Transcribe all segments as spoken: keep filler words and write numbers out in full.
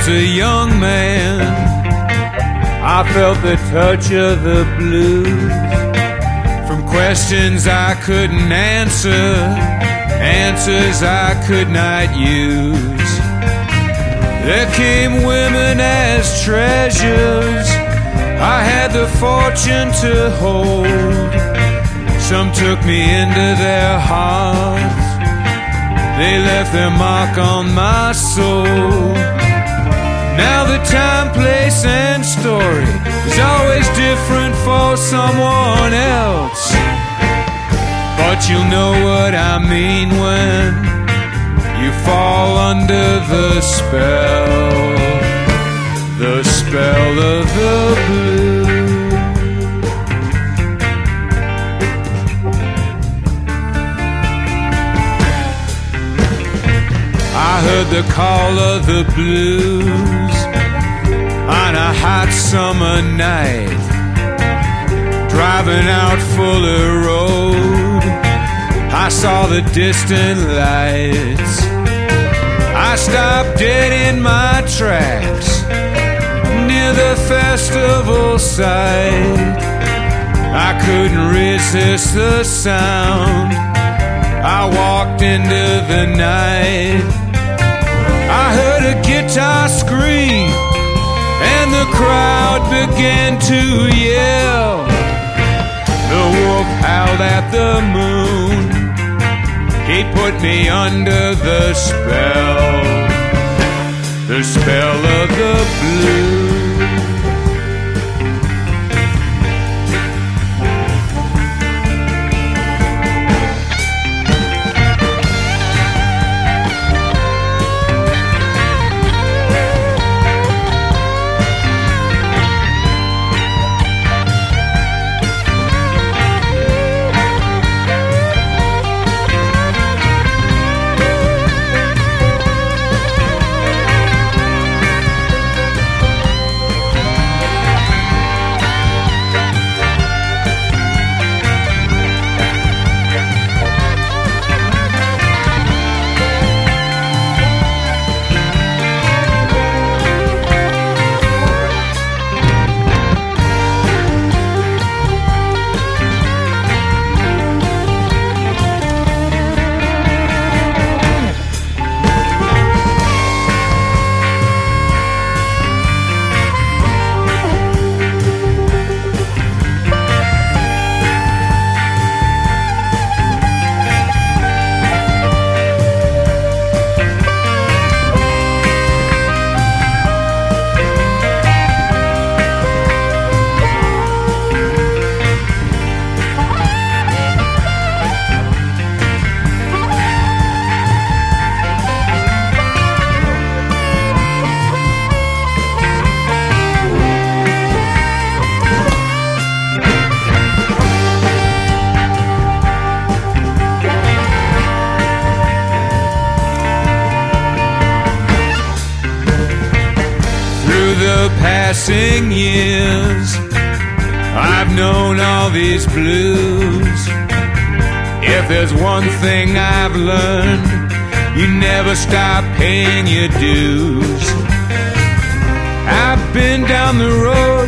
was a young man, I felt the touch of the blues. From questions I couldn't answer, answers I could not use. There came women as treasures I had the fortune to hold. Some took me into their hearts, they left their mark on my soul. Now the time, place, and story is always different for someone else. But you'll know what I mean when you fall under the spell, the spell of the blue. I heard the call of the blues on a hot summer night, driving out Fuller Road. I saw the distant lights, I stopped dead in my tracks near the festival site. I couldn't resist the sound, I walked into the night. I heard a guitar scream and the crowd began to yell. The wolf howled at the moon, he put me under the spell, the spell of the blue. The passing years, I've known all these blues. If there's one thing I've learned, you never stop paying your dues. I've been down the road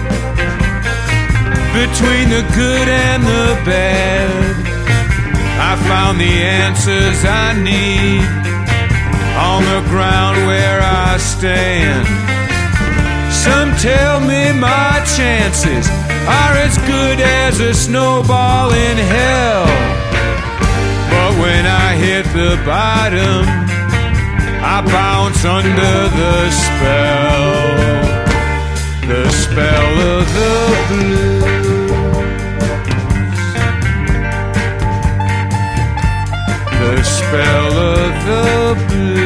between the good and the bad. I found the answers I need on the ground where I stand. Some tell me my chances are as good as a snowball in hell. But when I hit the bottom, I bounce under the spell, the spell of the blues, the spell of the blues.